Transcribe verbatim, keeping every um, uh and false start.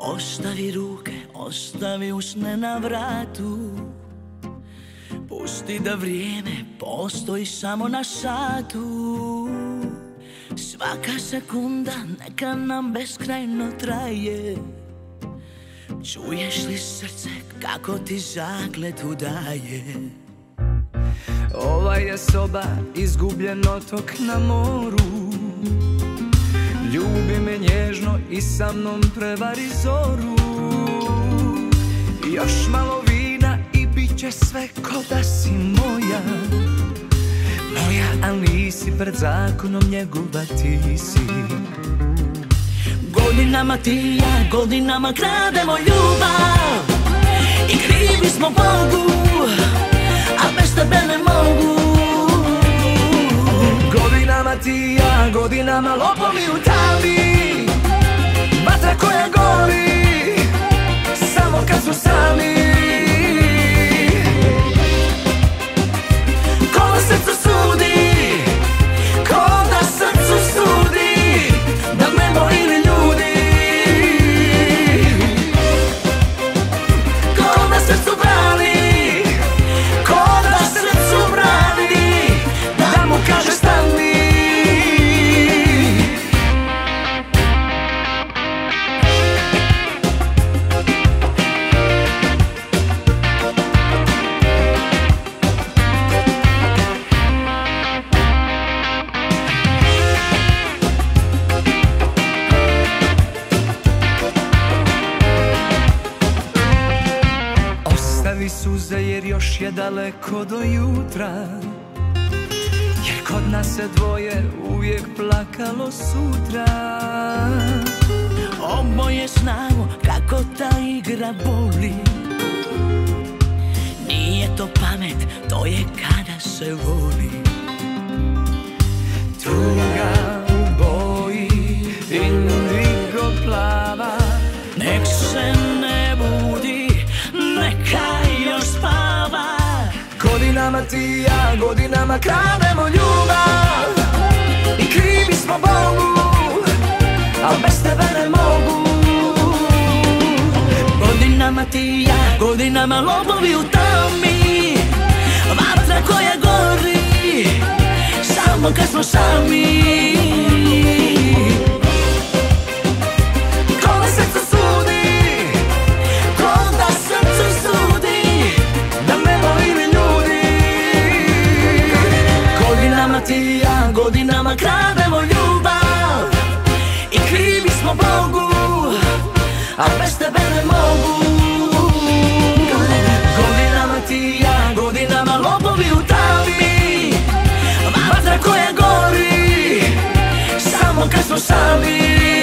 Ostavi ruke, ostavi usne na vratu. Pusti da vrijeme postoji samo na satu. Svaka sekunda neka nam beskrajno traje. Čuješ li srce kako ti zakletu daje? Ova je soba izgubljen otok na moru. Ljubi me nježno i sa mnom prevari zoru. Još malo vina i bit će sve ko da si moja. Moja, al nisi pred zakonom njegova ti si. Godinama ti ja, godinama krademo ljubav. I krivi smo Bogu, a bez tebe ne mogu. Godinama ti ja, godinama lopovi u tami. Vatra koja gori, samo kad su sami. Ko na srcu sudi, ko na srcu sudi, da nebo ili ljudi. Ko na srcu brani, ko na srcu brani, da mu kaže stani. Ostavi suze jer još je daleko do jutra. Jer kod nas se dvoje uvijek plakalo sutra. Oboje znamo kako ta igra boli. Nije to pamet, to je kada se voli. Tuga u boji, indigo plava. Nek se ne budi, neka još spava. Godinama ti ja, godinama krademo ljubav. I krivi smo Bogu, al bez tebe ne mogu. Godinama ti ja, godinama lopovi u tami. Vatra koja gori, samo kad smo sami. Ko na srcu sudi, ko na srcu sudi, da nebo ili ljudi. Godinama ti ja, godinama krademo ljubav. I krivi smo Bogu, a bez tebe ne mogu. Godinama ti ja, godinama lopovi u tami. Vatra koja gori, samo kad smo sami.